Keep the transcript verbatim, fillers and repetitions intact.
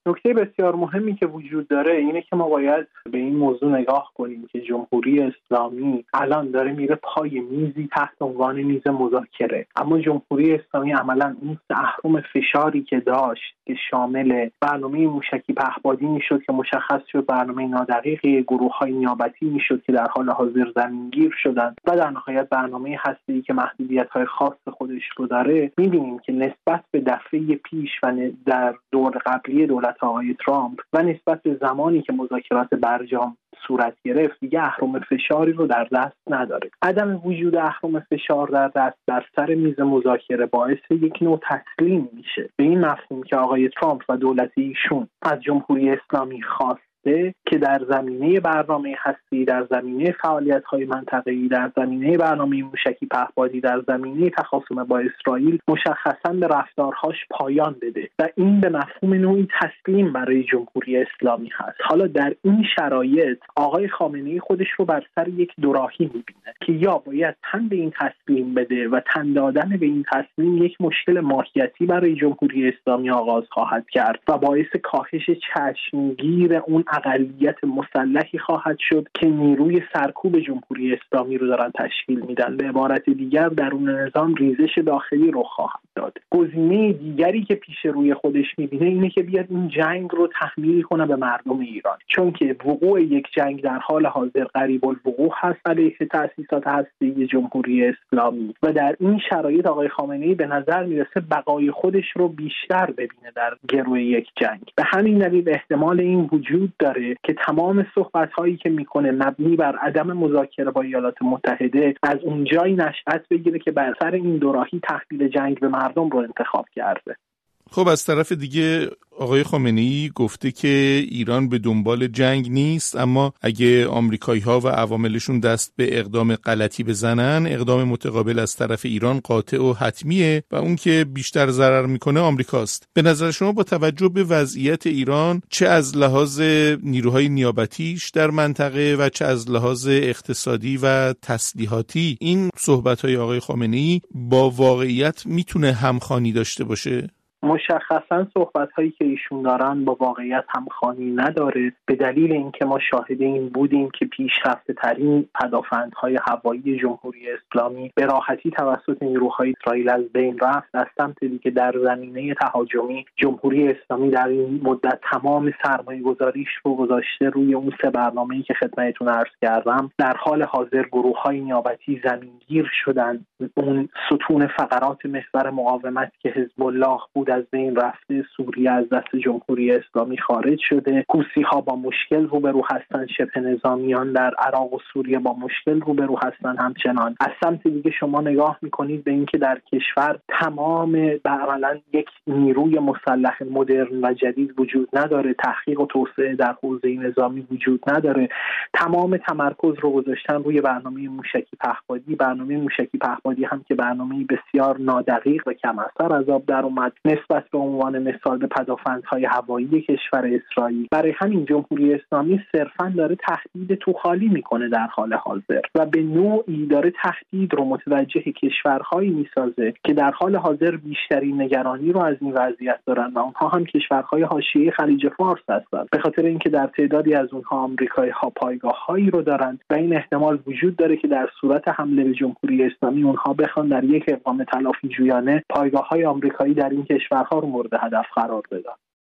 نکته بسیار مهمی که وجود داره اینه که ما باید به این موضوع نگاه کنیم که جمهوری اسلامی الان داره میره پای میزی تحت عنوان میز مذاکره، اما جمهوری اسلامی عملاً اون اهرم فشاری که داشت که شامل برنامه موشکی پهپادی میشد که مشخص شد برنامه نادقیقی، گروه‌های نیابتی میشد که در حال حاضر زمینگیر شدند و در نهایت برنامه هسته‌ای که محدودیت‌های خاص خودش رو داره. می‌بینیم که نسبت به دفعه پیش و در دور قبلی دولت آقای ترامپ و نسبت به زمانی که مذاکرات برجام صورت گرفت دیگه اهرم فشاری رو در دست نداره. عدم وجود اهرم فشار در دست بر سر میز مذاکره باعث یک نوع تسلیم میشه به این مفهوم که آقای ترامپ و دولت ایشون از جمهوری اسلامی خواست که در زمینه برنامه هستی، در زمینه فعالیت‌های منطقه‌ای، در زمینه برنامه موشکی پهپادی، در زمینه تخاصم با اسرائیل مشخصاً به رفتارهاش پایان بده و این به مفهوم نوعی تسلیم برای جمهوری اسلامی هست. حالا در این شرایط آقای خامنه‌ای خودش رو بر سر یک دوراهی می‌بینه که یا باید تن به این تسلیم بده و تن دادن به این تسلیم یک مشکل ماهیتی برای جمهوری اسلامی آغاز خواهد کرد و باعث کاهش چشمگیر اون اقلیت مسلحی خواهد شد که نیروی سرکوب جمهوری اسلامی رو دارن تشکیل میدن. به عبارت دیگر درون نظام ریزش داخلی رو خواهد داد. گزینه دیگری که پیش روی خودش میبینه اینه که بیاد این جنگ رو تحمیل کنه به مردم ایران، چون که وقوع یک جنگ در حال حاضر قریب الوقوع هست علیه تأسیسات هسته‌ای جمهوری اسلامی و در این شرایط آقای خامنه‌ای به نظر میرسه بقای خودش رو بیشتر ببینه در گروه یک جنگ. به همین دلیل احتمال این وجود داره که تمام صحبت‌هایی که میکنه مبنی بر عدم مذاکره با ایالات متحده از اونجایی نشأت بگیره که بر سر این دوراهی تحویل جنگ به مردم رو انتخاب کرده. خب از طرف دیگه آقای خامنه‌ای گفته که ایران به دنبال جنگ نیست، اما اگه آمریکایی‌ها و عواملشون دست به اقدام غلطی بزنن اقدام متقابل از طرف ایران قاطع و حتمیه و اون که بیشتر ضرر میکنه آمریکاست. به نظر شما با توجه به وضعیت ایران چه از لحاظ نیروهای نیابتیش در منطقه و چه از لحاظ اقتصادی و تسلیحاتی این صحبت‌های آقای خامنه‌ای با واقعیت میتونه همخوانی داشته باشه؟ مشخصاً صحبت‌هایی که ایشون دارن با واقعیت همخوانی نداره، به دلیل اینکه ما شاهد این بودیم که پیشرفته‌ترین پدافندهای هوایی جمهوری اسلامی به راحتی توسط نیروهای اسرائیل از بین رفت. از سمت دیگه در زمینه تهاجمی جمهوری اسلامی در این مدت تمام سرمایه‌گذاریش رو گذاشته روی اون سه برنامه‌ای که خدمتتون عرض کردم. در حال حاضر گروه‌های نیابتی زمینگیر شدن، اون ستون فقرات محور مقاومت که حزب الله بود از بین رفته، سوریه از دست جمهوری اسلامی خارج شده، حوثی‌ها با مشکل روبرو هستن، شبه نظامیان در عراق و سوریه با مشکل روبرو هستن. همچنان از سمت دیگه شما نگاه میکنید به اینکه در کشور تمام عملاً یک نیروی مسلح مدرن و جدید وجود نداره، تحقیق و توسعه در حوزه نظامی وجود نداره، تمام تمرکز رو گذاشتن روی برنامه موشکی پهپادی. برنامه موشکی پهپادی هم که برنامه بسیار نادقیق و کم اثر از آب در اومد نسبت به عنوان مثال به پدافندهای هوایی کشور اسرائیل. برای همین جمهوری اسلامی صرفاً داره تهدید توخالی میکنه در حال حاضر و به نوعی داره تهدید رو متوجه کشورهایی میسازه که در حال حاضر بیشترین نگرانی رو از این وضعیت دارن و اونها هم کشورهای حاشیه خلیج فارس هستند، به خاطر اینکه در تعدادی از اونها آمریکایی‌ها پایگاه‌هایی رو دارن و این احتمال وجود داره که در صورت حمله به جمهوری اسلامی اونها بخوان در یک اقدام تلافی جویانه پایگاه‌های آمریکایی در این کشورها رو مورد هدف قرار بدن.